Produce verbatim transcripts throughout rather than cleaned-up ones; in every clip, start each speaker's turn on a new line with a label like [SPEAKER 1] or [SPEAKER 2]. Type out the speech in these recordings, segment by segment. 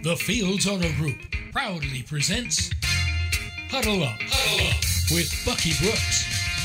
[SPEAKER 1] The Fields Auto Group proudly presents Huddle Up, Huddle Up with Bucky Brooks,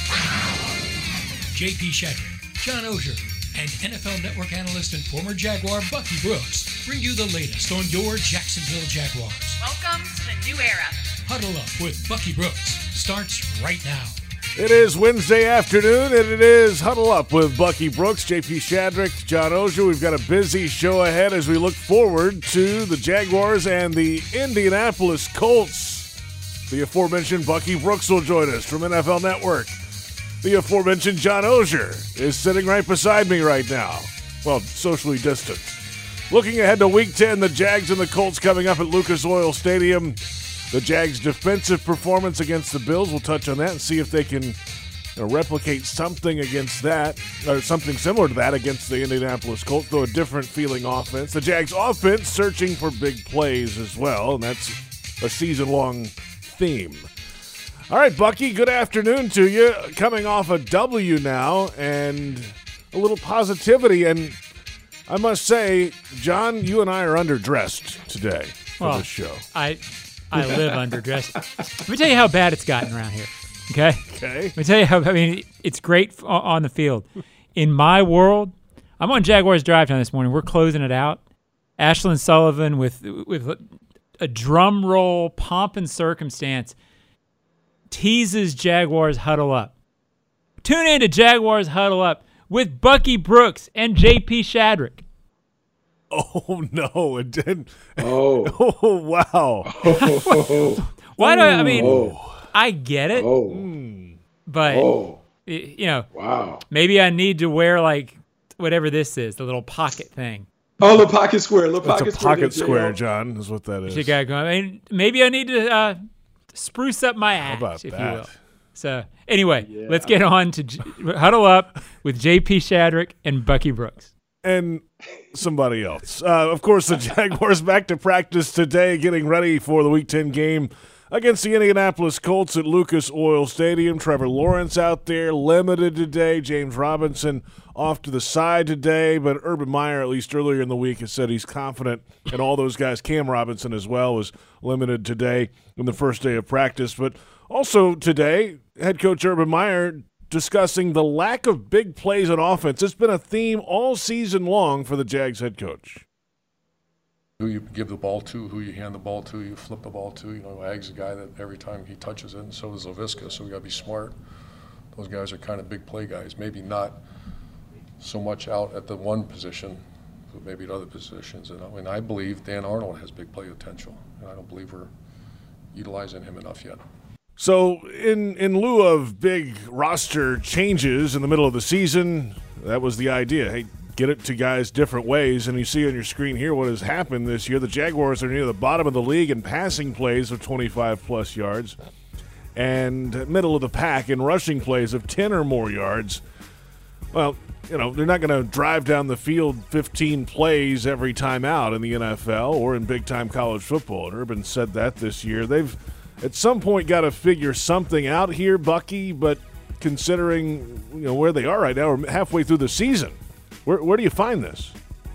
[SPEAKER 1] J P Shadrick, John Oehser, and N F L Network analyst and former Jaguar Bucky Brooks bring you the latest on your Jacksonville Jaguars.
[SPEAKER 2] Welcome to the new era.
[SPEAKER 1] Huddle Up with Bucky Brooks starts right now.
[SPEAKER 3] It is Wednesday afternoon, and it is Huddle Up with Bucky Brooks, J P Shadrick, John Oehser. We've got a busy show ahead as we look forward to the Jaguars and the Indianapolis Colts. The aforementioned Bucky Brooks will join us from N F L Network. The aforementioned John Oehser is sitting right beside me right now. Well, socially distant. Looking ahead to Week ten, the Jags and the Colts coming up at Lucas Oil Stadium. The Jags' defensive performance against the Bills, we'll touch on that and see if they can you know, replicate something against that, or something similar to that against the Indianapolis Colts, though a different feeling offense. The Jags' offense searching for big plays as well, and that's a season-long theme. All right, Bucky, good afternoon to you. Coming off a W now and a little positivity, and I must say, John, you and I are underdressed today for
[SPEAKER 4] well,
[SPEAKER 3] this show.
[SPEAKER 4] I... I live underdressed. Let me tell you how bad it's gotten around here, okay?
[SPEAKER 3] Okay.
[SPEAKER 4] Let me tell you how, I mean, it's great on the field. In my world, I'm on Jaguars Drive Time this morning. We're closing it out. Ashlyn Sullivan with with a drum roll, pomp and circumstance, teases Jaguars Huddle Up. Tune in to Jaguars Huddle Up with Bucky Brooks and J P Shadrick.
[SPEAKER 3] Oh, no, it didn't.
[SPEAKER 5] Oh.
[SPEAKER 3] Oh, wow.
[SPEAKER 5] Oh.
[SPEAKER 4] Why do I, I mean,
[SPEAKER 5] Oh.
[SPEAKER 4] I get it,
[SPEAKER 5] Oh.
[SPEAKER 4] but,
[SPEAKER 5] Oh.
[SPEAKER 4] y- you know,
[SPEAKER 5] Wow.
[SPEAKER 4] maybe I need to wear, like, whatever this is, the little pocket thing.
[SPEAKER 5] Oh, the pocket square. The
[SPEAKER 3] That's
[SPEAKER 5] pocket
[SPEAKER 3] a
[SPEAKER 5] square.
[SPEAKER 3] pocket
[SPEAKER 5] J P.
[SPEAKER 3] square, John, is what that is.
[SPEAKER 4] You got going. I mean, maybe I need to uh, spruce up my act,
[SPEAKER 3] about
[SPEAKER 4] if
[SPEAKER 3] that?
[SPEAKER 4] you will. So, anyway,
[SPEAKER 5] Yeah.
[SPEAKER 4] let's get on to J- Huddle Up with J P Shadrick and Bucky Brooks.
[SPEAKER 3] And somebody else. Uh, of course, the Jaguars back to practice today, getting ready for the Week ten game against the Indianapolis Colts at Lucas Oil Stadium. Trevor Lawrence out there, limited today. James Robinson off to the side today. But Urban Meyer, at least earlier in the week, has said he's confident in all those guys. Cam Robinson as well was limited today in the first day of practice. But also today, head coach Urban Meyer discussing the lack of big plays on offense. It's been a theme all season long for the Jags head coach.
[SPEAKER 6] Who you give the ball to, who you hand the ball to, you flip the ball to. You know, Ag's a guy that every time he touches it, and so does Laviska, so we got to be smart. Those guys are kind of big play guys. Maybe not so much out at the one position, but maybe at other positions. And I mean, I believe Dan Arnold has big play potential, and I don't believe we're utilizing him enough yet.
[SPEAKER 3] So in, in lieu of big roster changes in the middle of the season, that was the idea. Hey, get it to guys different ways. And you see on your screen here what has happened this year. The Jaguars are near the bottom of the league in passing plays of twenty-five plus yards and middle of the pack in rushing plays of ten or more yards. Well, you know, they're not going to drive down the field fifteen plays every time out in the N F L or in big-time college football. And Urban said that this year. They've at some point got to figure something out here, Bucky, but considering you know where they are right now, we're halfway through the season. Where, where do you find this?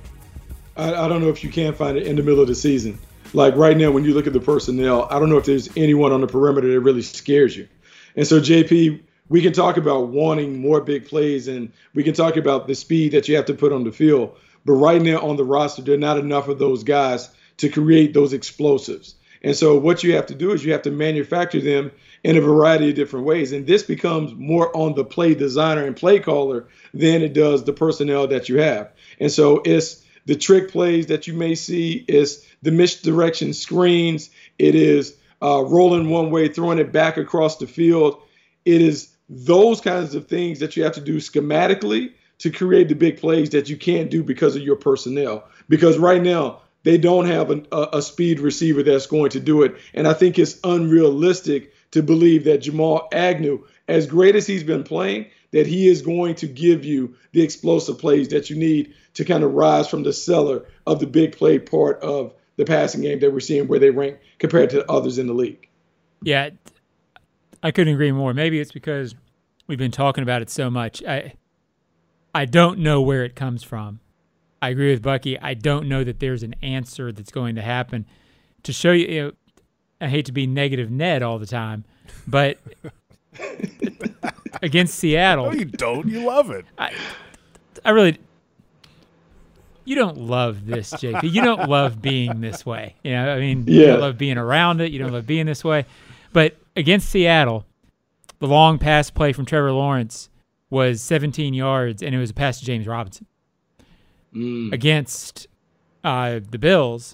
[SPEAKER 5] I, I don't know if you can find it in the middle of the season. Like right now, when you look at the personnel, I don't know if there's anyone on the perimeter that really scares you. And so, J P, we can talk about wanting more big plays, and we can talk about the speed that you have to put on the field. But right now on the roster, there are not enough of those guys to create those explosives. And so what you have to do is you have to manufacture them in a variety of different ways. And this becomes more on the play designer and play caller than it does the personnel that you have. And so it's the trick plays that you may see, it's the misdirection screens, it is uh, rolling one way, throwing it back across the field. It is those kinds of things that you have to do schematically to create the big plays that you can't do because of your personnel. Because right now, they don't have an, a, a speed receiver that's going to do it. And I think it's unrealistic to believe that Jamal Agnew, as great as he's been playing, that he is going to give you the explosive plays that you need to kind of rise from the cellar of the big play part of the passing game that we're seeing where they rank compared to others in the league.
[SPEAKER 4] Yeah, I couldn't agree more. Maybe it's because we've been talking about it so much. I I don't know where it comes from. I agree with Bucky. I don't know that there's an answer that's going to happen. To show you, you know, I hate to be negative Ned all the time, but against Seattle.
[SPEAKER 3] No, you don't. You love it.
[SPEAKER 4] I, I really – you don't love this, J P. You don't love being this way. You know, I mean,
[SPEAKER 5] yeah.
[SPEAKER 4] you don't love being around it. You don't love being this way. But against Seattle, the long pass play from Trevor Lawrence was seventeen yards, and it was a pass to James Robinson.
[SPEAKER 5] Mm.
[SPEAKER 4] Against uh, the Bills,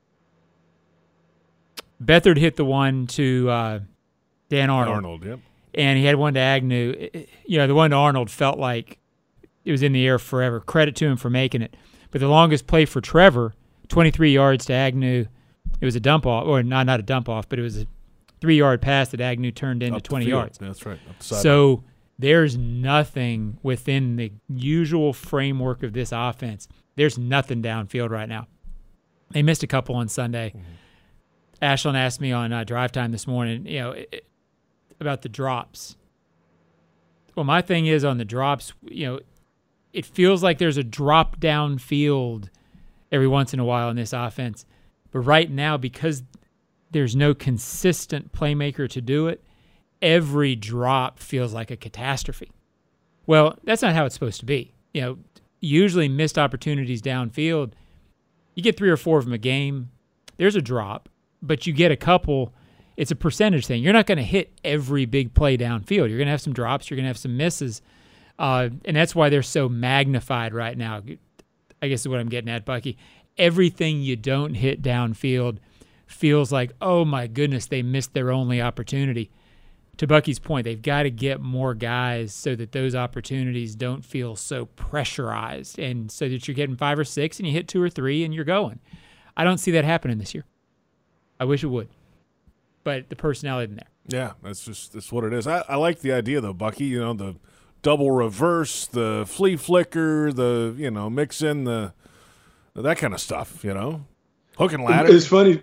[SPEAKER 4] Beathard hit the one to uh, Dan Arnold.
[SPEAKER 3] Arnold, yep.
[SPEAKER 4] And he had one to Agnew. You know, the one to Arnold felt like it was in the air forever. Credit to him for making it. But the longest play for Trevor, twenty-three yards to Agnew, it was a dump off, or not not a dump off, but it was a three-yard pass that Agnew turned into
[SPEAKER 3] Up the
[SPEAKER 4] twenty
[SPEAKER 3] field.
[SPEAKER 4] yards.
[SPEAKER 3] That's right. Up the sideline.
[SPEAKER 4] So there's nothing within the usual framework of this offense. There's nothing downfield right now. They missed a couple on Sunday. Mm-hmm. Ashlyn asked me on uh, drive time this morning, you know, it, about the drops. Well, my thing is on the drops, you know, it feels like there's a drop downfield every once in a while in this offense. But right now, because there's no consistent playmaker to do it, every drop feels like a catastrophe. Well, that's not how it's supposed to be. You know, usually missed opportunities downfield, you get three or four of them a game, there's a drop, but you get a couple, it's a percentage thing. You're not going to hit every big play downfield. You're going to have some drops, you're going to have some misses, uh, and that's why they're so magnified right now. I guess is what I'm getting at, Bucky. Everything you don't hit downfield feels like, oh my goodness, they missed their only opportunity. To Bucky's point, they've got to get more guys so that those opportunities don't feel so pressurized and so that you're getting five or six and you hit two or three and you're going. I don't see that happening this year. I wish it would, but the personnel isn't there.
[SPEAKER 3] Yeah, that's just that's what it is. I, I like the idea, though, Bucky, you know, the double reverse, the flea flicker, the, you know, mix in the that kind of stuff, you know, hook and ladder.
[SPEAKER 5] It's funny.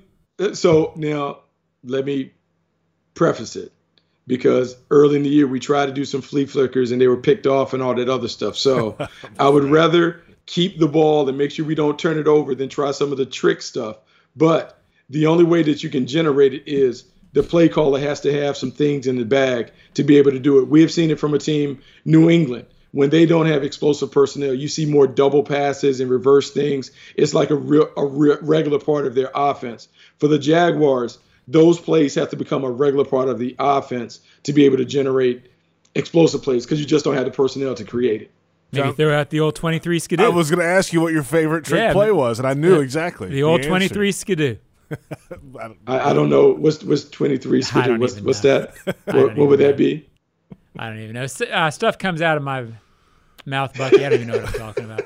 [SPEAKER 5] So now let me preface it. Because early in the year we tried to do some flea flickers and they were picked off and all that other stuff. So I would rather keep the ball and make sure we don't turn it over than try some of the trick stuff. But the only way that you can generate it is the play caller has to have some things in the bag to be able to do it. We have seen it from a team, New England. When they don't have explosive personnel, you see more double passes and reverse things. It's like a, real, a re- regular part of their offense. For the Jaguars, those plays have to become a regular part of the offense to be able to generate explosive plays because you just don't have the personnel to create it.
[SPEAKER 4] Maybe
[SPEAKER 3] John,
[SPEAKER 4] throw out the old twenty-three skidoo.
[SPEAKER 3] I was going to ask you what your favorite trick
[SPEAKER 4] Yeah,
[SPEAKER 3] play was, and I knew
[SPEAKER 4] the,
[SPEAKER 3] exactly.
[SPEAKER 4] The old
[SPEAKER 3] the
[SPEAKER 4] twenty-three skidoo.
[SPEAKER 3] I, don't,
[SPEAKER 5] I, I don't know. What's, what's twenty-three skidoo? What's, what's that? What, what would that be?
[SPEAKER 4] I don't even know. Uh, stuff comes out of my mouth, Bucky. I don't even know what I'm talking about.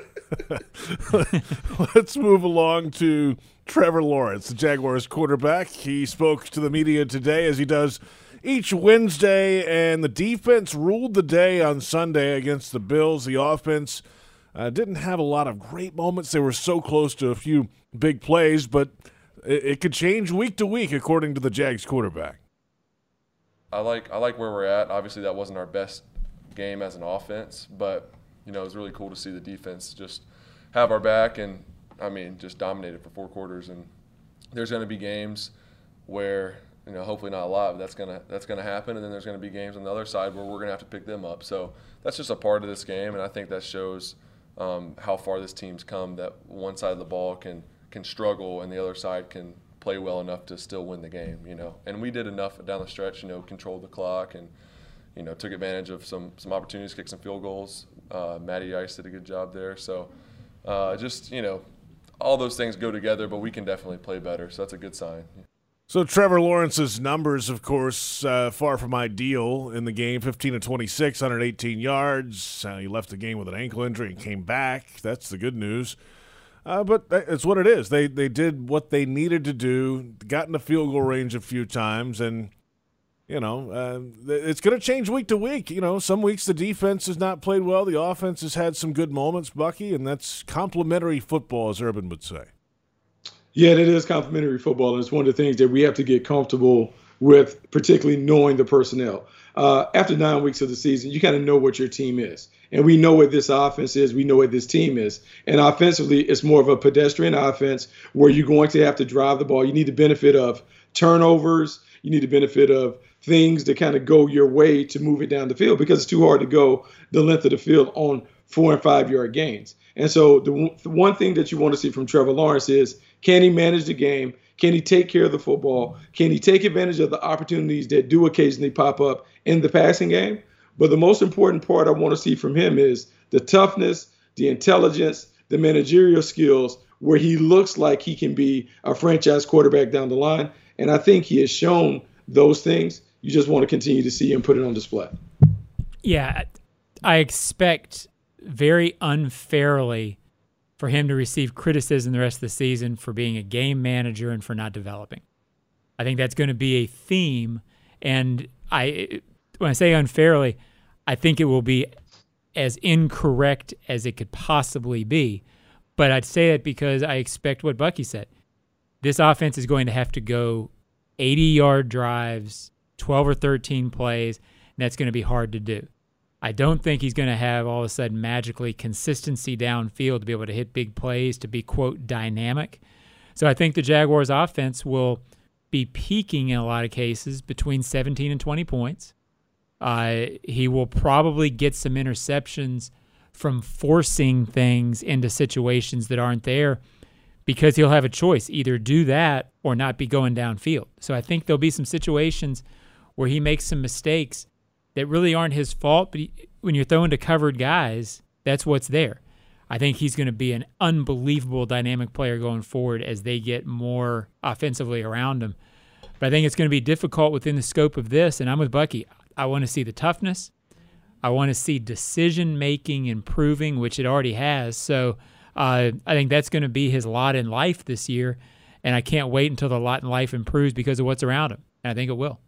[SPEAKER 3] Let's move along to Trevor Lawrence, the Jaguars quarterback. He spoke to the media today, as he does each Wednesday, and the defense ruled the day on Sunday against the Bills. The offense uh, didn't have a lot of great moments. They were so close to a few big plays, but it, it could change week to week, according to the Jags quarterback.
[SPEAKER 2] I like I like where we're at. Obviously, that wasn't our best game as an offense, but you know, it was really cool to see the defense just have our back and, I mean, just dominated for four quarters. And there's going to be games where, you know, hopefully not a lot, but that's going to that's going to happen. And then there's going to be games on the other side where we're going to have to pick them up. So that's just a part of this game, and I think that shows um, how far this team's come, that one side of the ball can can struggle and the other side can play well enough to still win the game, you know. And we did enough down the stretch, you know, controlled the clock and, you know, took advantage of some some opportunities, kicked some field goals. Uh, Matty Ice did a good job there. So uh, just, you know, all those things go together, but we can definitely play better. So that's a good sign.
[SPEAKER 3] So Trevor Lawrence's numbers, of course, uh, far from ideal in the game. fifteen of twenty-six, one hundred eighteen yards. Uh, he left the game with an ankle injury and came back. That's the good news. Uh, but it's what it is. They they did what they needed to do, got in the field goal range a few times, and you know, uh, it's going to change week to week. You know, some weeks the defense has not played well. The offense has had some good moments, Bucky, and that's complimentary football, as Urban would say.
[SPEAKER 5] Yeah, it is complimentary football, and it's one of the things that we have to get comfortable with particularly knowing the personnel. Uh, after nine weeks of the season, you kind of know what your team is. And we know what this offense is. We know what this team is. And offensively, it's more of a pedestrian offense where you're going to have to drive the ball. You need the benefit of turnovers. You need the benefit of things to kind of go your way to move it down the field, because it's too hard to go the length of the field on four and five yard gains. And so the, the one thing that you want to see from Trevor Lawrence is, can he manage the game? Can he take care of the football? Can he take advantage of the opportunities that do occasionally pop up in the passing game? But the most important part I want to see from him is the toughness, the intelligence, the managerial skills, where he looks like he can be a franchise quarterback down the line. And I think he has shown those things. You just want to continue to see him put it on display.
[SPEAKER 4] Yeah, I expect very unfairly for him to receive criticism the rest of the season for being a game manager and for not developing. I think that's going to be a theme. And I, when I say unfairly, I think it will be as incorrect as it could possibly be. But I'd say that because I expect what Bucky said. This offense is going to have to go eighty-yard drives, twelve or thirteen plays, and that's going to be hard to do. I don't think he's going to have all of a sudden magically consistency downfield to be able to hit big plays, to be, quote, dynamic. So I think the Jaguars' offense will be peaking in a lot of cases between seventeen and twenty points. Uh, he will probably get some interceptions from forcing things into situations that aren't there, because he'll have a choice, either do that or not be going downfield. So I think there'll be some situations where he makes some mistakes that really aren't his fault, but he, when you're throwing to covered guys, that's what's there. I think he's going to be an unbelievable dynamic player going forward as they get more offensively around him. But I think it's going to be difficult within the scope of this, and I'm with Bucky. I want to see the toughness. I want to see decision-making improving, which it already has. So uh, I think that's going to be his lot in life this year, and I can't wait until the lot in life improves because of what's around him, and I think it will.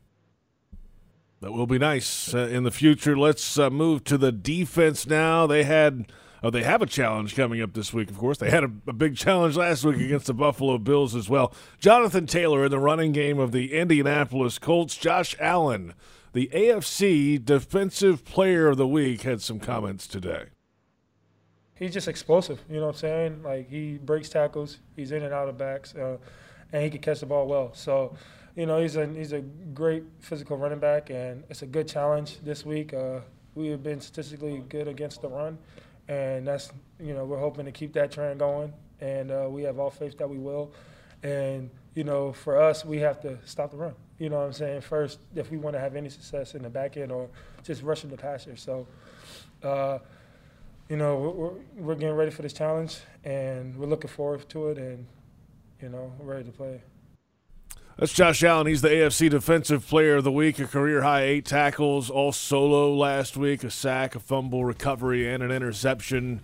[SPEAKER 3] That will be nice uh, in the future. Let's uh, move to the defense now. They had, oh, they have a challenge coming up this week, of course. They had a, a big challenge last week against the Buffalo Bills as well. Jonathan Taylor in the running game of the Indianapolis Colts. Josh Allen, the A F C Defensive Player of the Week, had some comments today.
[SPEAKER 7] He's just explosive, you know what I'm saying? Like, he breaks tackles, he's in and out of backs, uh, and he can catch the ball well. So, you know, he's a he's a great physical running back, and it's a good challenge this week. Uh, we have been statistically good against the run, and that's, you know, we're hoping to keep that trend going, and uh, we have all faith that we will. And, you know, for us, we have to stop the run. You know what I'm saying? First, if we want to have any success in the back end or just rushing the passer. So, uh, you know, we're, we're getting ready for this challenge, and we're looking forward to it, and, you know, we're ready to play.
[SPEAKER 3] That's Josh Allen. He's the A F C Defensive Player of the Week, a career-high eight tackles, all solo last week, a sack, a fumble recovery, and an interception.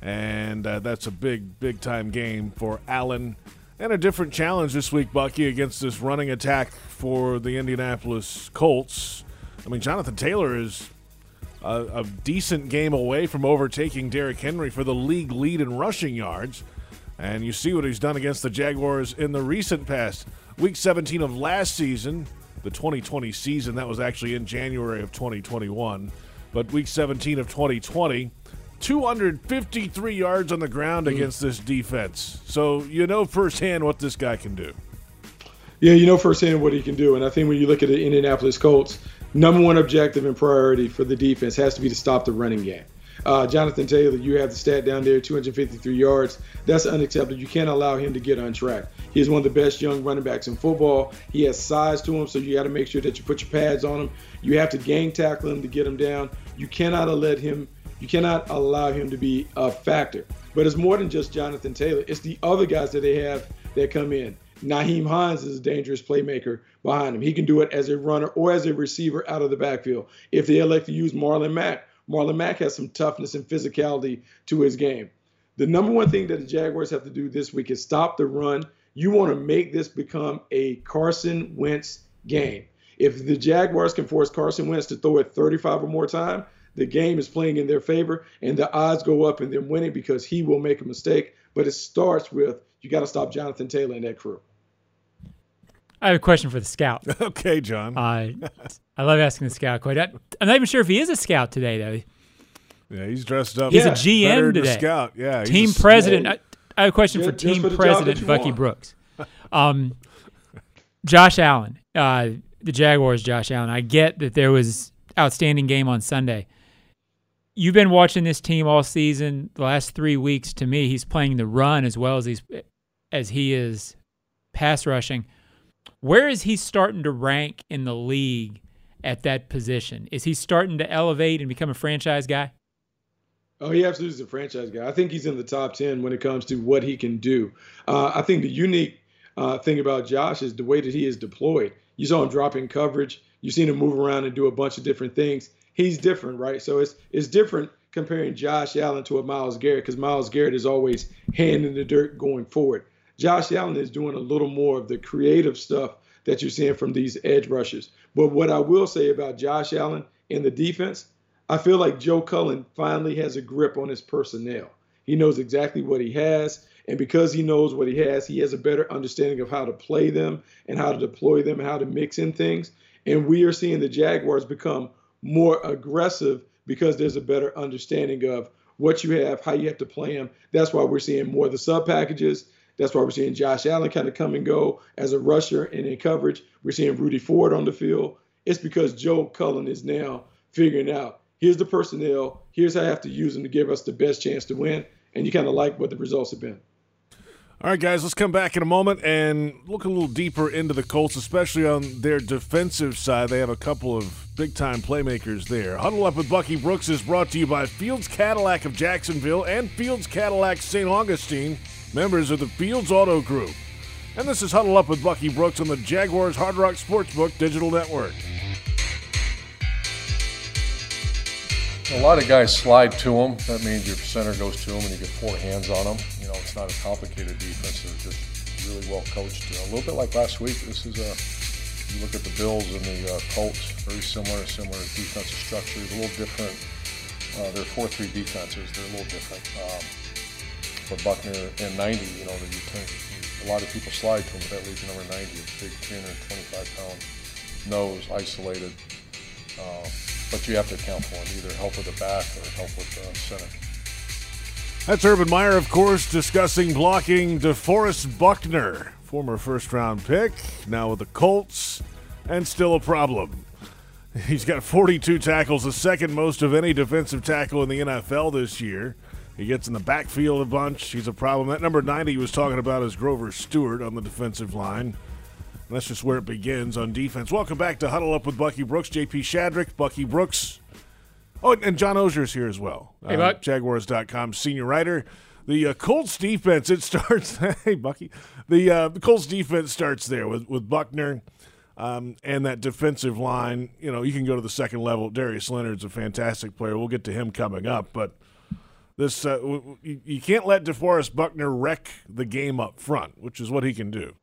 [SPEAKER 3] And uh, that's a big, big-time game for Allen. And a different challenge this week, Bucky, against this running attack for the Indianapolis Colts. I mean, Jonathan Taylor is a, a decent game away from overtaking Derrick Henry for the league lead in rushing yards. And you see what he's done against the Jaguars in the recent past. Week seventeen of last season, the twenty twenty season, that was actually in January of twenty twenty-one. But week seventeen of twenty twenty, two hundred fifty-three yards on the ground against this defense. So you know firsthand what this guy can do.
[SPEAKER 5] Yeah, you know firsthand what he can do. And I think when you look at the Indianapolis Colts, number one objective and priority for the defense has to be to stop the running game. Uh, Jonathan Taylor, you have the stat down there, two hundred fifty-three yards. That's unacceptable. You can't allow him to get untracked. He is one of the best young running backs in football. He has size to him, so you got to make sure that you put your pads on him. You have to gang tackle him to get him down. You cannot let him. You cannot allow him to be a factor. But it's more than just Jonathan Taylor. It's the other guys that they have that come in. Nyheim Hines is a dangerous playmaker behind him. He can do it as a runner or as a receiver out of the backfield. If they elect to use Marlon Mack, Marlon Mack has some toughness and physicality to his game. The number one thing that the Jaguars have to do this week is stop the run. You want to make this become a Carson Wentz game. If the Jaguars can force Carson Wentz to throw it thirty-five or more times, the game is playing in their favor, and the odds go up in them winning because he will make a mistake. But it starts with you got to stop Jonathan Taylor and that crew.
[SPEAKER 4] I have a question for the scout.
[SPEAKER 3] Okay, John.
[SPEAKER 4] Uh, I love asking the scout question. I'm not even sure if he is a scout today, though.
[SPEAKER 3] Yeah, he's dressed up.
[SPEAKER 4] He's
[SPEAKER 5] Yeah,
[SPEAKER 4] a G M
[SPEAKER 3] better than a
[SPEAKER 4] today.
[SPEAKER 3] Scout. Yeah, he's
[SPEAKER 4] Team
[SPEAKER 3] a-
[SPEAKER 4] president. I, I have a question
[SPEAKER 5] Yeah,
[SPEAKER 4] for
[SPEAKER 5] just
[SPEAKER 4] team
[SPEAKER 5] for the job
[SPEAKER 4] president
[SPEAKER 5] that you
[SPEAKER 4] Bucky
[SPEAKER 5] want.
[SPEAKER 4] Brooks. Um, Josh Allen, uh, the Jaguars. Josh Allen. I get that there was outstanding game on Sunday. You've been watching this team all season. The last three weeks, to me, he's playing the run as well as he's as he is pass rushing. Where is he starting to rank in the league at that position? Is he starting to elevate and become a franchise guy?
[SPEAKER 5] Oh, he absolutely is a franchise guy. I think he's in the top ten when it comes to what he can do. Uh, I think the unique uh, thing about Josh is the way that he is deployed. You saw him drop in coverage. You've seen him move around and do a bunch of different things. He's different, right? So it's it's different comparing Josh Allen to a Myles Garrett, because Myles Garrett is always hand in the dirt going forward. Josh Allen is doing a little more of the creative stuff that you're seeing from these edge rushers. But what I will say about Josh Allen in the defense, I feel like Joe Cullen finally has a grip on his personnel. He knows exactly what he has, and because he knows what he has, he has a better understanding of how to play them and how to deploy them and how to mix in things. And we are seeing the Jaguars become more aggressive because there's a better understanding of what you have, how you have to play them. That's why we're seeing more of the sub packages. That's why we're seeing Josh Allen kind of come and go as a rusher and in coverage. We're seeing Rudy Ford on the field. It's because Joe Cullen is now figuring out, here's the personnel, here's how I have to use them to give us the best chance to win. And you kind of like what the results have been.
[SPEAKER 3] All right, guys, let's come back in a moment and look a little deeper into the Colts, especially on their defensive side. They have a couple of big-time playmakers there. Huddle Up with Bucky Brooks is brought to you by Fields Cadillac of Jacksonville and Fields Cadillac Saint Augustine, members of the Fields Auto Group. And this is Huddle Up with Bucky Brooks on the Jaguars Hard Rock Sportsbook Digital Network.
[SPEAKER 6] A lot of guys slide to them. That means your center goes to them and you get four hands on them. You know, it's not a complicated defense. They're just really well coached. A little bit like last week. This is a, you look at the Bills and the uh, Colts, very similar, similar defensive structures, a little different. Uh, they're four three defenses. They're a little different. Um, but Buckner and ninety, you know, you turn, a lot of people slide to him, but that leaves number ninety, a big three hundred twenty-five pound nose, isolated. Uh, But you have to account for him, either help with the back or help with the center.
[SPEAKER 3] That's Urban Meyer, of course, discussing blocking DeForest Buckner, former first-round pick, now with the Colts, and still a problem. He's got forty-two tackles, the second most of any defensive tackle in the N F L this year. He gets in the backfield a bunch. He's a problem. That number ninety he was talking about is Grover Stewart on the defensive line. And that's just where it begins on defense. Welcome back to Huddle Up with Bucky Brooks, J P Shadrick, Bucky Brooks. Oh, and John Osier's here as well.
[SPEAKER 4] Hey,
[SPEAKER 3] uh,
[SPEAKER 4] Buck.
[SPEAKER 3] Jaguars dot com senior writer. The uh, Colts defense, it starts, hey, Bucky. The, uh, the Colts defense starts there with, with Buckner um, and that defensive line. You know, you can go to the second level. Darius Leonard's a fantastic player. We'll get to him coming up. But this uh, you, you can't let DeForest Buckner wreck the game up front, which is what he can do.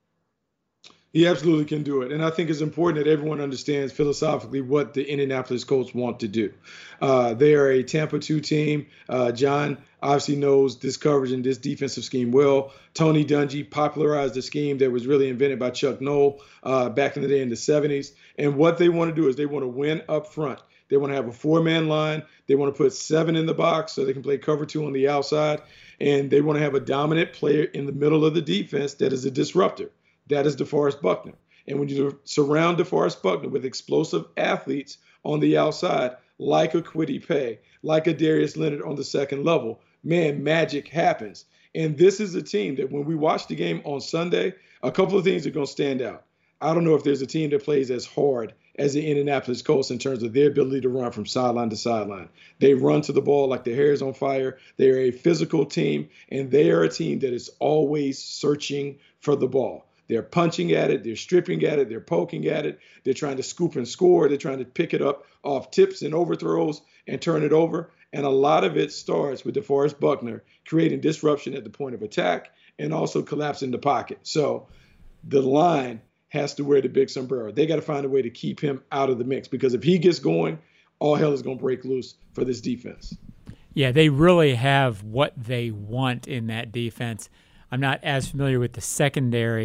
[SPEAKER 5] He absolutely can do it. And I think it's important that everyone understands philosophically what the Indianapolis Colts want to do. Uh, they are a Tampa two team. Uh, John obviously knows this coverage and this defensive scheme well. Tony Dungy popularized the scheme that was really invented by Chuck Noll uh, back in the day in the seventies. And what they want to do is they want to win up front. They want to have a four-man line. They want to put seven in the box so they can play cover two on the outside. And they want to have a dominant player in the middle of the defense that is a disruptor. That is DeForest Buckner. And when you surround DeForest Buckner with explosive athletes on the outside, like a Kwity Paye, like a Darius Leonard on the second level, man, magic happens. And this is a team that when we watch the game on Sunday, a couple of things are going to stand out. I don't know if there's a team that plays as hard as the Indianapolis Colts in terms of their ability to run from sideline to sideline. They run to the ball like their hair is on fire. They are a physical team, and they are a team that is always searching for the ball. They're punching at it. They're stripping at it. They're poking at it. They're trying to scoop and score. They're trying to pick it up off tips and overthrows and turn it over. And a lot of it starts with DeForest Buckner creating disruption at the point of attack and also collapsing the pocket. So the line has to wear the big sombrero. They got to find a way to keep him out of the mix, because if he gets going, all hell is going to break loose for this defense.
[SPEAKER 4] Yeah, they really have what they want in that defense. I'm not as familiar with the secondary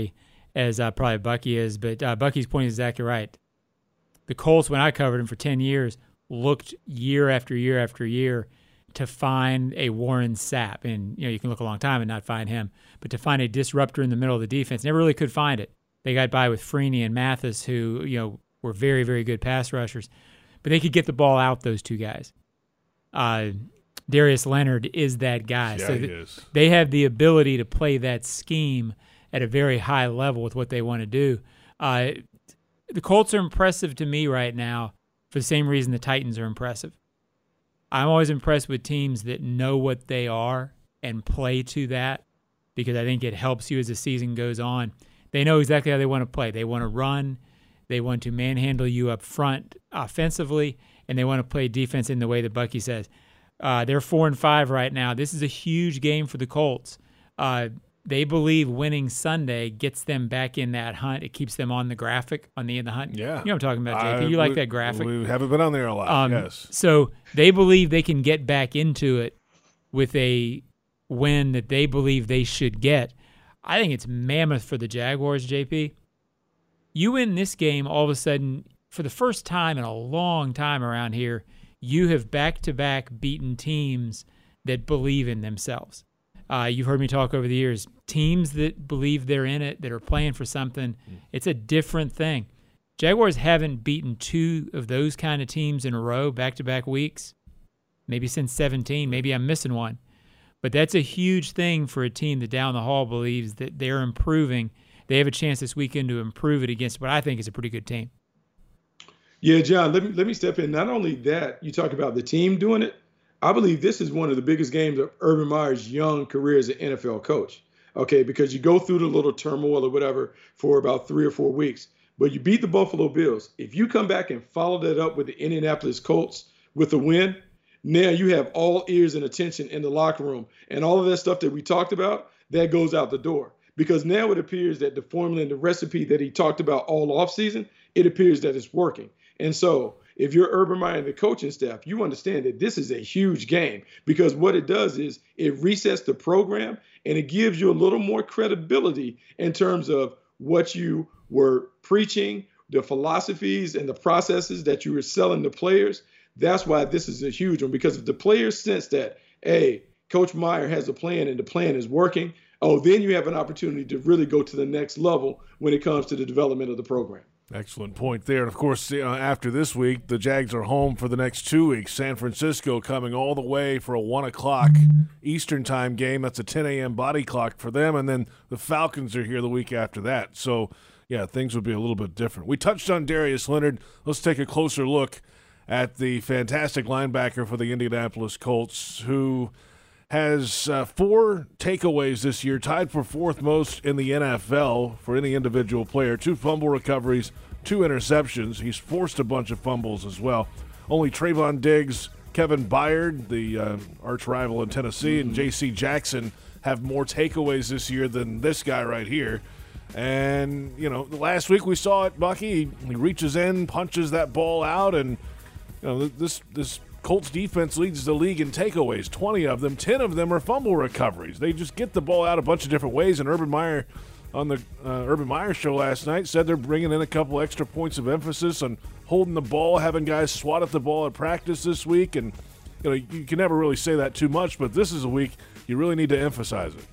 [SPEAKER 4] as uh, probably Bucky is. But uh, Bucky's point is exactly right. The Colts, when I covered them for ten years, looked year after year after year to find a Warren Sapp. And, you know, you can look a long time and not find him. But to find a disruptor in the middle of the defense, never really could find it. They got by with Freeney and Mathis, who, you know, were very, very good pass rushers. But they could get the ball out, those two guys. Uh, Darius Leonard is that guy.
[SPEAKER 3] Yeah,
[SPEAKER 4] so
[SPEAKER 3] he
[SPEAKER 4] th-
[SPEAKER 3] is.
[SPEAKER 4] They have the ability to play that scheme at a very high level with what they want to do. Uh, the Colts are impressive to me right now for the same reason the Titans are impressive. I'm always impressed with teams that know what they are and play to that, because I think it helps you as the season goes on. They know exactly how they want to play. They want to run. They want to manhandle you up front offensively, and they want to play defense in the way that Bucky says. Uh, they're four and five right now. This is a huge game for the Colts. Uh, they believe winning Sunday gets them back in that hunt. It keeps them on the graphic, on the in the hunt.
[SPEAKER 3] Yeah.
[SPEAKER 4] You know what I'm talking about, J P.
[SPEAKER 3] I-
[SPEAKER 4] You like
[SPEAKER 3] we-
[SPEAKER 4] that graphic?
[SPEAKER 3] We haven't been on there a lot,
[SPEAKER 4] Um,
[SPEAKER 3] yes.
[SPEAKER 4] So they believe they can get back into it with a win that they believe they should get. I think it's mammoth for the Jaguars, J P. You win this game, all of a sudden, for the first time in a long time around here, you have back-to-back beaten teams that believe in themselves. Uh, you've heard me talk over the years. Teams that believe they're in it, that are playing for something, it's a different thing. Jaguars haven't beaten two of those kind of teams in a row, back-to-back weeks, maybe since seventeen. Maybe I'm missing one. But that's a huge thing for a team that down the hall believes that they're improving. They have a chance this weekend to improve it against what I think is a pretty good team.
[SPEAKER 5] Yeah, John, let me let me step in. Not only that, you talk about the team doing it. I believe this is one of the biggest games of Urban Meyer's young career as an N F L coach. Okay, because you go through the little turmoil or whatever for about three or four weeks, but you beat the Buffalo Bills. If you come back and follow that up with the Indianapolis Colts with a win, now you have all ears and attention in the locker room, and all of that stuff that we talked about, that goes out the door. Because now it appears that the formula and the recipe that he talked about all offseason, it appears that it's working. And so if you're Urban Meyer and the coaching staff, you understand that this is a huge game, because what it does is it resets the program and it gives you a little more credibility in terms of what you were preaching, the philosophies and the processes that you were selling to players. That's why this is a huge one, because if the players sense that, hey, Coach Meyer has a plan and the plan is working, oh, then you have an opportunity to really go to the next level when it comes to the development of the program.
[SPEAKER 3] Excellent point there. And, of course, uh, after this week, the Jags are home for the next two weeks. San Francisco coming all the way for a one o'clock Eastern time game. That's a ten a.m. body clock for them. And then the Falcons are here the week after that. So, yeah, things would be a little bit different. We touched on Darius Leonard. Let's take a closer look at the fantastic linebacker for the Indianapolis Colts, who has uh, four takeaways this year, tied for fourth most in the N F L for any individual player. Two fumble recoveries, two interceptions. He's forced a bunch of fumbles as well. Only Trayvon Diggs, Kevin Byard, the uh, arch rival in Tennessee, and J C Jackson have more takeaways this year than this guy right here. And, you know, last week we saw it, Bucky. He, he reaches in, punches that ball out, and, you know, this this Colts defense leads the league in takeaways, twenty of them. ten of them are fumble recoveries. They just get the ball out a bunch of different ways, and Urban Meyer on the uh, Urban Meyer show last night said they're bringing in a couple extra points of emphasis on holding the ball, having guys swat at the ball at practice this week, and, you know, you can never really say that too much, but this is a week you really need to emphasize it.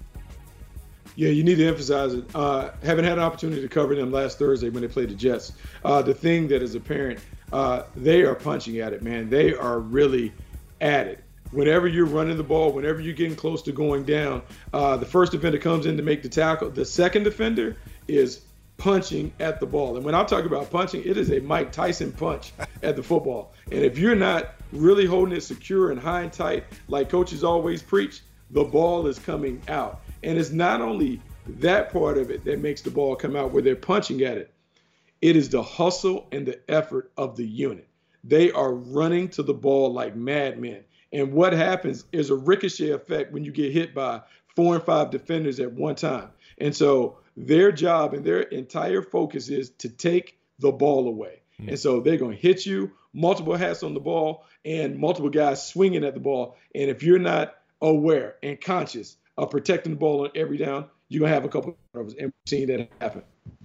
[SPEAKER 5] Yeah, you need to emphasize it. Uh, haven't had an opportunity to cover them last Thursday when they played the Jets. Uh, the thing that is apparent, uh, they are punching at it, man. They are really at it. Whenever you're running the ball, whenever you're getting close to going down, uh, the first defender comes in to make the tackle. The second defender is punching at the ball. And when I talk about punching, it is a Mike Tyson punch at the football. And if you're not really holding it secure and high and tight, like coaches always preach, the ball is coming out. And it's not only that part of it that makes the ball come out where they're punching at it. It is the hustle and the effort of the unit. They are running to the ball like madmen. And what happens is a ricochet effect when you get hit by four and five defenders at one time. And so their job and their entire focus is to take the ball away. Mm-hmm. And so they're going to hit you, multiple hats on the ball, and multiple guys swinging at the ball. And if you're not aware and conscious of protecting the ball on every down, you're going to have a couple of turnovers. And we're seeing that happen.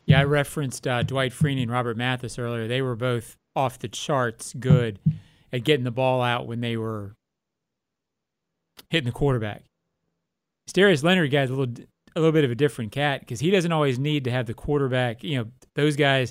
[SPEAKER 4] Yeah, I referenced uh, Dwight Freeney and Robert Mathis earlier. They were both off the charts good at getting the ball out when they were hitting the quarterback. Darius Leonard guy's a little a little bit of a different cat because he doesn't always need to have the quarterback. You know, those guys,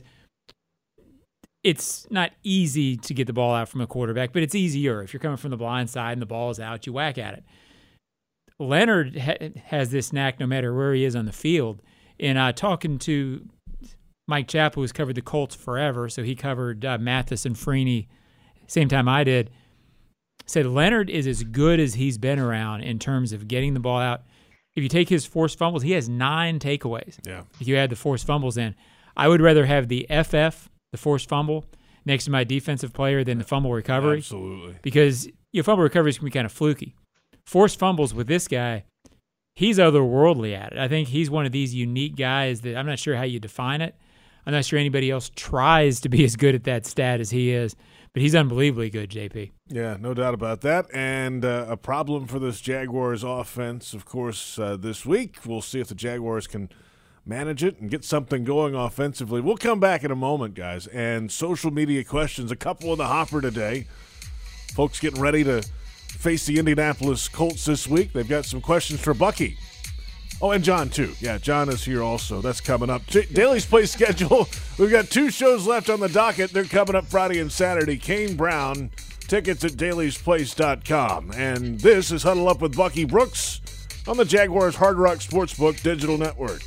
[SPEAKER 4] it's not easy to get the ball out from a quarterback, but it's easier. If you're coming from the blind side and the ball is out, you whack at it. Leonard ha- has this knack no matter where he is on the field. And uh, talking to Mike Chappell, who's covered the Colts forever, so he covered uh, Mathis and Freeney same time I did, said Leonard is as good as he's been around in terms of getting the ball out. If you take his forced fumbles, he has nine takeaways.
[SPEAKER 3] Yeah.
[SPEAKER 4] If you add the forced fumbles in. I would rather have the F F, the forced fumble, next to my defensive player than the fumble recovery.
[SPEAKER 3] Absolutely.
[SPEAKER 4] Because your fumble recoveries can be kind of fluky. Forced fumbles with this guy, he's otherworldly at it. I think he's one of these unique guys that I'm not sure how you define it. I'm not sure anybody else tries to be as good at that stat as he is, but he's unbelievably good, J P.
[SPEAKER 3] Yeah, no doubt about that. And uh, a problem for this Jaguars offense, of course, uh, this week. We'll see if the Jaguars can manage it and get something going offensively. We'll come back in a moment, guys. And social media questions, a couple in the hopper today. Folks getting ready to face the Indianapolis Colts this week. They've got some questions for Bucky. Oh, and John, too. Yeah, John is here also. That's coming up. J- Daly's Play schedule. We've got two shows left on the docket. They're coming up Friday and Saturday. Kane Brown, tickets at dailies place dot com. And this is Huddle Up with Bucky Brooks on the Jaguars Hard Rock Sportsbook Digital Network.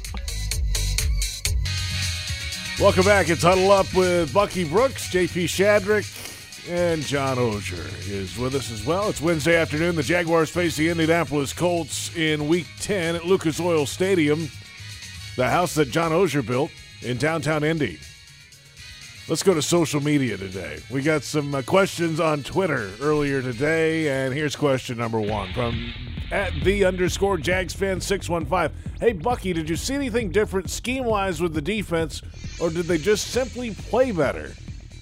[SPEAKER 3] Welcome back. It's Huddle Up with Bucky Brooks, J P Shadrick, and John Oehser is with us as well. It's Wednesday afternoon. The Jaguars face the Indianapolis Colts in Week ten at Lucas Oil Stadium, the house that John Oehser built in downtown Indy. Let's go to social media today. We got some uh, questions on Twitter earlier today, and here's question number one from at the underscore Jags fan six one five. Hey, Bucky, did you see anything different scheme-wise with the defense, or did they just simply play better?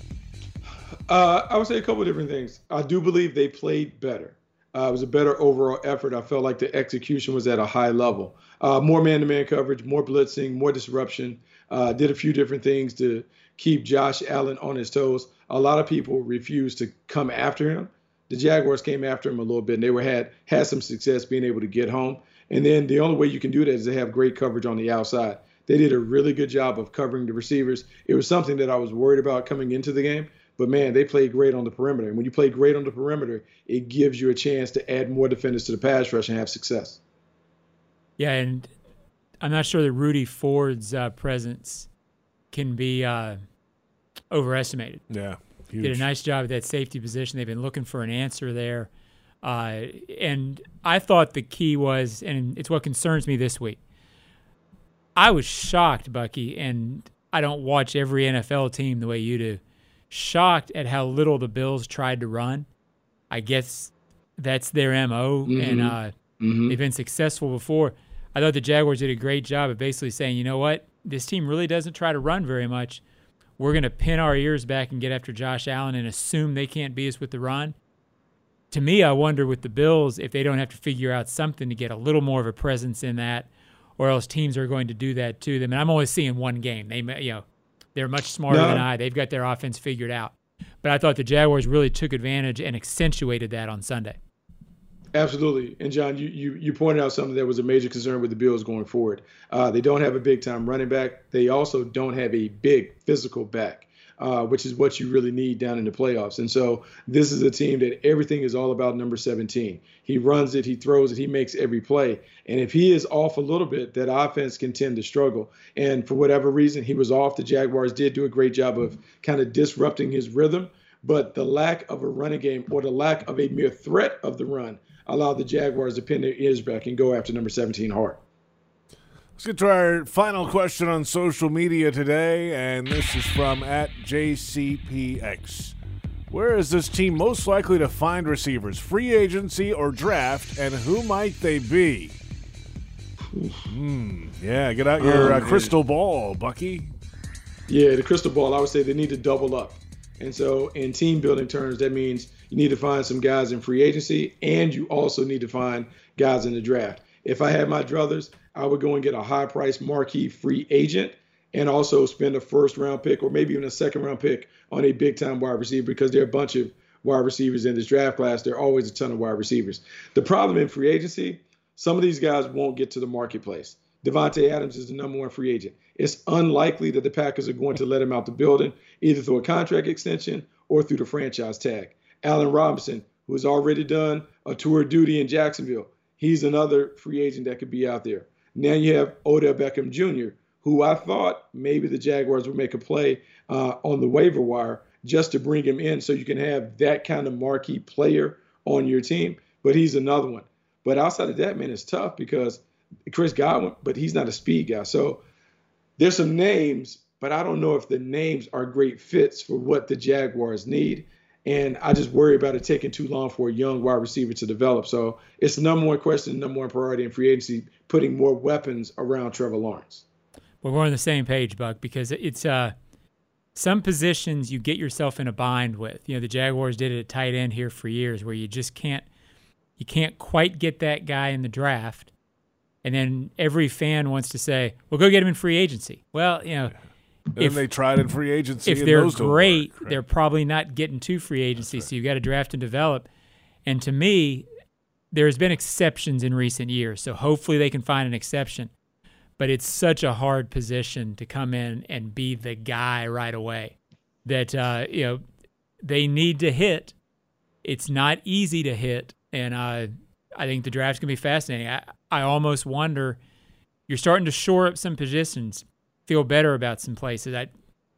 [SPEAKER 5] Uh, I would say a couple of different things. I do believe they played better. Uh, it was a better overall effort. I felt like the execution was at a high level. Uh, more man-to-man coverage, more blitzing, more disruption. Uh, did a few different things to keep Josh Allen on his toes. A lot of people refused to come after him. The Jaguars came after him a little bit, and they were had had some success being able to get home. And then the only way you can do that is to have great coverage on the outside. They did a really good job of covering the receivers. It was something that I was worried about coming into the game. But, man, they played great on the perimeter. And when you play great on the perimeter, it gives you a chance to add more defenders to the pass rush and have success.
[SPEAKER 4] Yeah, and I'm not sure that Rudy Ford's uh, presence can be uh, overestimated.
[SPEAKER 3] Yeah, huge.
[SPEAKER 4] Did a nice job at that safety position. They've been looking for an answer there. Uh, and I thought the key was, and it's what concerns me this week, I was shocked, Bucky, and I don't watch every N F L team the way you do, shocked at how little the Bills tried to run. I guess that's their M O, mm-hmm. and uh, mm-hmm. they've been successful before. I thought the Jaguars did a great job of basically saying, you know what, this team really doesn't try to run very much. We're going to pin our ears back and get after Josh Allen and assume they can't beat us with the run. To me, I wonder with the Bills if they don't have to figure out something to get a little more of a presence in that, or else teams are going to do that to them. And I'm only seeing one game. They, you know, they're much smarter no. than I. They've got their offense figured out. But I thought the Jaguars really took advantage and accentuated that on Sunday.
[SPEAKER 5] Absolutely. And, John, you, you, you pointed out something that was a major concern with the Bills going forward. Uh, they don't have a big-time running back. They also don't have a big physical back, uh, which is what you really need down in the playoffs. And so this is a team that everything is all about number seventeen. He runs it, he throws it, he makes every play. And if he is off a little bit, that offense can tend to struggle. And for whatever reason, he was off. The Jaguars did do a great job of kind of disrupting his rhythm. But the lack of a running game or the lack of a mere threat of the run allowed the Jaguars to pin their ears back and go after number seventeen hard.
[SPEAKER 3] Let's get to our final question on social media today, and this is from at J C P X. Where is this team most likely to find receivers, free agency or draft, and who might they be? Hmm. Yeah, get out your uh, crystal ball, Bucky.
[SPEAKER 5] Yeah, the crystal ball, I would say they need to double up. And so in team building terms, that means you need to find some guys in free agency, and you also need to find guys in the draft. If I had my druthers, I would go and get a high-priced marquee free agent and also spend a first round pick or maybe even a second round pick on a big time wide receiver, because there are a bunch of wide receivers in this draft class. There are always a ton of wide receivers. The problem in free agency, some of these guys won't get to the marketplace. Davante Adams is the number one free agent. It's unlikely that the Packers are going to let him out the building, either through a contract extension or through the franchise tag. Allen Robinson, who has already done a tour of duty in Jacksonville, he's another free agent that could be out there. Now you have Odell Beckham Junior, who I thought maybe the Jaguars would make a play uh, on the waiver wire just to bring him in so you can have that kind of marquee player on your team. But he's another one. But outside of that, man, it's tough because Chris Godwin, but he's not a speed guy. So there's some names, but I don't know if the names are great fits for what the Jaguars need. And I just worry about it taking too long for a young wide receiver to develop. So it's the number one question, number one priority in free agency, putting more weapons around Trevor Lawrence.
[SPEAKER 4] Well, we're on the same page, Buck, because it's uh, some positions you get yourself in a bind with. You know, the Jaguars did it at tight end here for years, where you just can't you can't quite get that guy in the draft. And then every fan wants to say, well, go get him in free agency. Well, you know,
[SPEAKER 3] and
[SPEAKER 4] if
[SPEAKER 3] they tried in free agency.
[SPEAKER 4] If
[SPEAKER 3] and
[SPEAKER 4] they're
[SPEAKER 3] those don't
[SPEAKER 4] great,
[SPEAKER 3] work, right?
[SPEAKER 4] they're probably not getting to free agency, right. So you've got to draft and develop. And to me, there's been exceptions in recent years, so hopefully they can find an exception. But it's such a hard position to come in and be the guy right away that, uh, you know, they need to hit. It's not easy to hit, and uh, I think the draft's going to be fascinating. I, I almost wonder, you're starting to shore up some positions, feel better about some places. I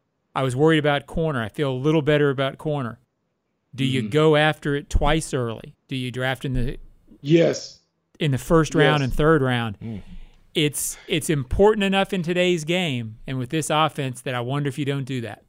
[SPEAKER 4] I was worried about corner. I feel a little better about corner. Do you
[SPEAKER 5] Mm-hmm.
[SPEAKER 4] go after it twice early? Do you draft in the
[SPEAKER 5] Yes.
[SPEAKER 4] in the first round
[SPEAKER 5] Yes.
[SPEAKER 4] and third round?
[SPEAKER 3] Mm.
[SPEAKER 4] It's it's important enough in today's game and with this offense that I wonder if you don't do that.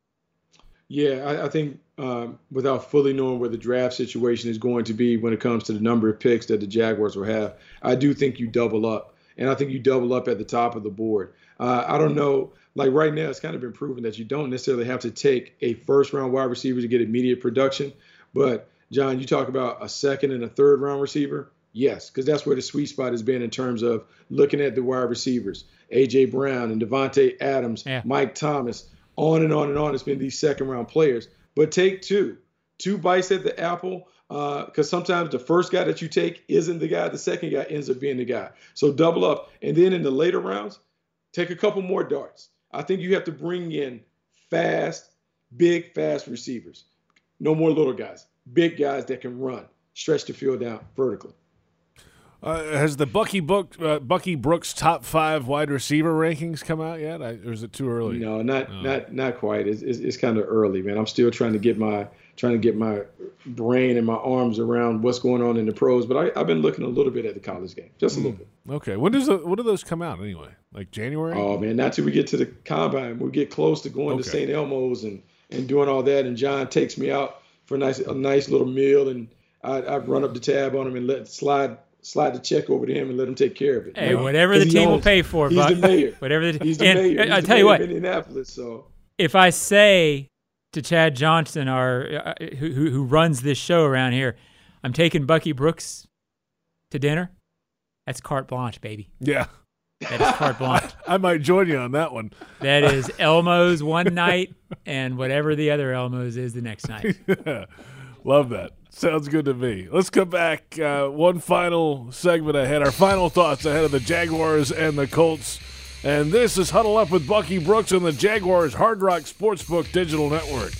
[SPEAKER 5] Yeah, I, I think um, without fully knowing where the draft situation is going to be when it comes to the number of picks that the Jaguars will have, I do think you double up. And I think you double up at the top of the board. Uh, I don't know. Like right now, it's kind of been proven that you don't necessarily have to take a first-round wide receiver to get immediate production. But, John, you talk about a second and a third-round receiver. Yes, because that's where the sweet spot has been in terms of looking at the wide receivers. A J. Brown and Davante Adams,
[SPEAKER 4] Yeah.
[SPEAKER 5] Mike Thomas, on and on and on. It's been these second-round players. But take two. Two bites at the apple, because uh, sometimes the first guy that you take isn't the guy. The second guy ends up being the guy. So double up. And then in the later rounds, take a couple more darts. I think you have to bring in fast, big, fast receivers. No more little guys. Big guys that can run, stretch the field down vertically.
[SPEAKER 3] Uh, has the Bucky Book, uh, Bucky Brooks top five wide receiver rankings come out yet? I, or is it too early?
[SPEAKER 5] No, not
[SPEAKER 3] Oh.
[SPEAKER 5] not not quite. It's, it's, it's kind of early, man. I'm still trying to get my trying to get my brain and my arms around what's going on in the pros. But I, I've been looking a little bit at the college game, just a little bit.
[SPEAKER 3] Okay. When does the, when do those come out anyway? Like January?
[SPEAKER 5] Oh man, not till we get to the combine. We get close to going
[SPEAKER 3] Okay.
[SPEAKER 5] to Saint Elmo's and, and doing all that. And John takes me out for a nice a nice little meal, and I I run up the tab on him and let slide slide the check over to him and let him take care of it.
[SPEAKER 4] Hey,
[SPEAKER 5] You know?
[SPEAKER 4] whatever the
[SPEAKER 5] 'Cause he
[SPEAKER 4] team will
[SPEAKER 5] owns-
[SPEAKER 4] pay for,
[SPEAKER 5] He's
[SPEAKER 4] Buck.
[SPEAKER 5] the mayor.
[SPEAKER 4] Whatever the,
[SPEAKER 5] He's the
[SPEAKER 4] and
[SPEAKER 5] mayor. He's
[SPEAKER 4] I
[SPEAKER 5] the
[SPEAKER 4] tell you
[SPEAKER 5] mayor
[SPEAKER 4] what,
[SPEAKER 5] of Indianapolis. So
[SPEAKER 4] if I say to Chad Johnson, our uh, who, who who runs this show around here, I'm taking Bucky Brooks to dinner, that's carte blanche, baby.
[SPEAKER 3] Yeah.
[SPEAKER 4] That is carte blanche.
[SPEAKER 3] I might join you on that one.
[SPEAKER 4] That is Elmo's one night and whatever the other Elmo's is the next night.
[SPEAKER 3] Love that. Sounds good to me. Let's come back. Uh, one final segment ahead. Our final thoughts ahead of the Jaguars and the Colts. And this is Huddle Up with Bucky Brooks on the Jaguars Hard Rock Sportsbook Digital Network.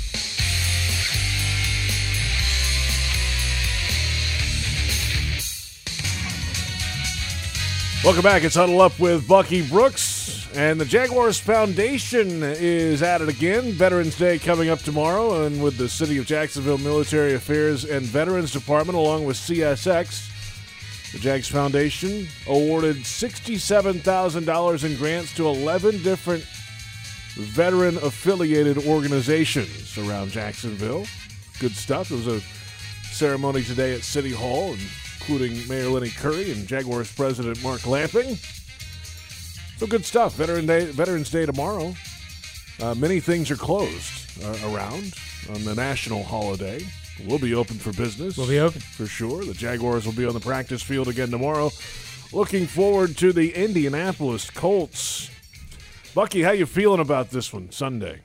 [SPEAKER 3] Welcome back. It's Huddle Up with Bucky Brooks. And the Jaguars Foundation is at it again. Veterans Day coming up tomorrow. And with the City of Jacksonville Military Affairs and Veterans Department, along with C S X, the Jags Foundation awarded sixty-seven thousand dollars in grants to eleven different veteran-affiliated organizations around Jacksonville. Good stuff. There was a ceremony today at City Hall, including Mayor Lenny Curry and Jaguars President Mark Lamping. So good stuff. Veteran Day, Veterans Day tomorrow. Uh, many things are closed uh, around on the national holiday. We'll be open for business.
[SPEAKER 4] We'll be open.
[SPEAKER 3] For sure. The Jaguars will be on the practice field again tomorrow. Looking forward to the Indianapolis Colts. Bucky, how you feeling about this one Sunday?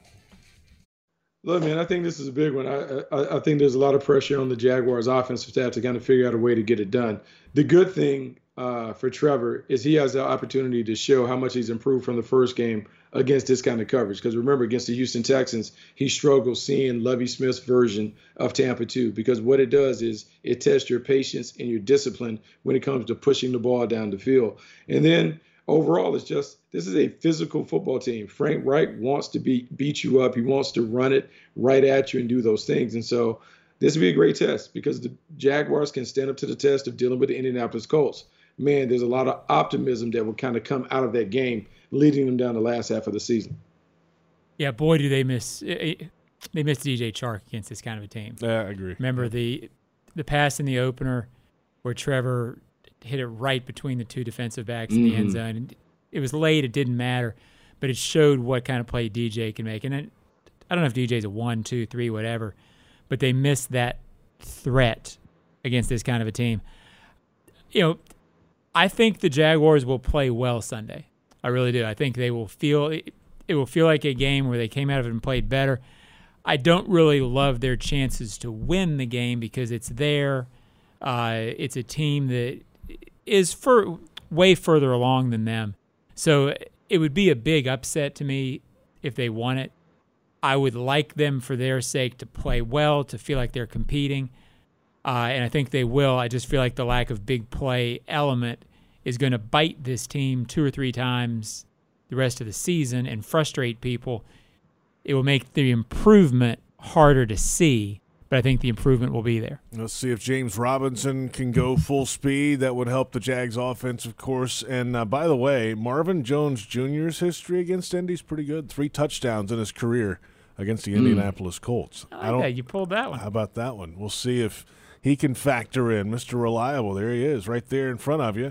[SPEAKER 5] Look, man, I think this is a big one. I, I I think there's a lot of pressure on the Jaguars offensive staff to kind of figure out a way to get it done. The good thing uh, for Trevor is he has the opportunity to show how much he's improved from the first game against this kind of coverage. Because remember, against the Houston Texans, he struggled seeing Lovie Smith's version of Tampa two. Because what it does is it tests your patience and your discipline when it comes to pushing the ball down the field. And then overall, it's just this is a physical football team. Frank Reich wants to beat beat you up. He wants to run it right at you and do those things. And so this would be a great test because the Jaguars can stand up to the test of dealing with the Indianapolis Colts. Man, there's a lot of optimism that will kind of come out of that game, leading them down the last half of the season.
[SPEAKER 4] Yeah, boy, do they miss they miss D J Chark against this kind of a team.
[SPEAKER 3] Yeah, I agree.
[SPEAKER 4] Remember the the pass in the opener where Trevor hit it right between the two defensive backs in the mm-hmm. end zone. And it was late, it didn't matter, but it showed what kind of play D J can make. And it, I don't know if D J's a one, two, three, whatever, but they missed that threat against this kind of a team. You know, I think the Jaguars will play well Sunday. I really do. I think they will feel it, it will feel like a game where they came out of it and played better. I don't really love their chances to win the game because it's there. Uh, it's a team that is for way further along than them. So it would be a big upset to me if they won it. I would like them for their sake to play well, to feel like they're competing. Uh, and I think they will. I just feel like the lack of big play element is going to bite this team two or three times the rest of the season and frustrate people. It will make the improvement harder to see, but I think the improvement will be there.
[SPEAKER 3] Let's see if James Robinson can go full speed. That would help the Jags offense, of course. And uh, by the way, Marvin Jones Junior's history against Indy is pretty good. Three touchdowns in his career against the mm. Indianapolis Colts.
[SPEAKER 4] I like I don't, that. You pulled that one.
[SPEAKER 3] How about that one? We'll see if he can factor in. Mister Reliable, there he is, right there in front of you.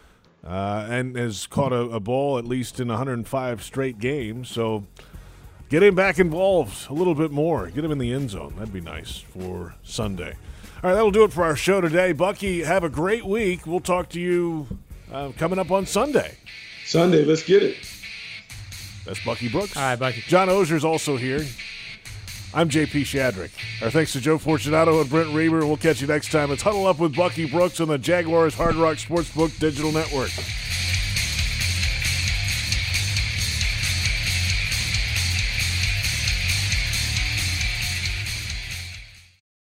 [SPEAKER 3] Uh, and has caught a, a ball at least in one hundred five straight games. So get him back involved a little bit more. Get him in the end zone. That'd be nice for Sunday. All right, that'll do it for our show today. Bucky, have a great week. We'll talk to you uh, coming up on Sunday.
[SPEAKER 5] Sunday, let's get it.
[SPEAKER 3] That's Bucky Brooks.
[SPEAKER 4] All right, Bucky.
[SPEAKER 3] John Ozier's also here. I'm J P Shadrick. Our thanks to Joe Fortunato and Brent Reber. We'll catch you next time. It's Huddle Up with Bucky Brooks on the Jaguars Hard Rock Sportsbook Digital Network.